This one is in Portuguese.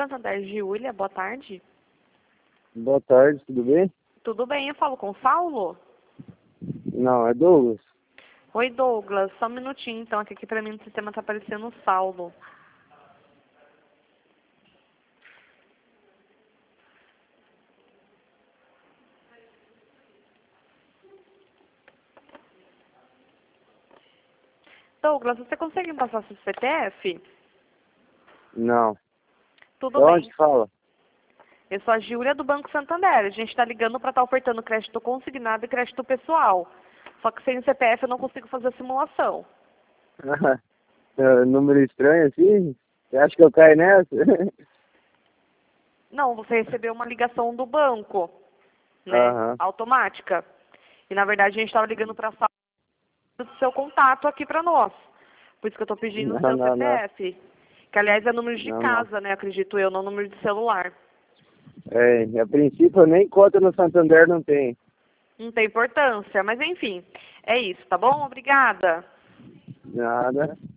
Santander, Giulia, boa tarde. Boa tarde, tudo bem? Tudo bem, eu falo com o Saulo? Não, é Douglas. Oi, Douglas, só um minutinho então, que aqui pra mim no sistema tá aparecendo o Saulo. Douglas, você consegue me passar seu CPF? Não. Tudo De bem. onde fala? Eu sou a Giulia do Banco Santander. A gente está ligando para estar ofertando crédito consignado e crédito pessoal. Só que sem o CPF eu não consigo fazer a simulação. Número estranho assim? Você acha que eu caio nessa? Não, você recebeu uma ligação do banco, né? Aham. Automática. E na verdade a gente estava ligando para o seu contato aqui para nós. Por isso que eu estou pedindo o seu Não. CPF. Que aliás é número de Não. casa, né? Acredito eu, não número de celular. A princípio nem conta no Santander não tem. Não tem importância, mas enfim, é isso, tá bom? Obrigada. Nada.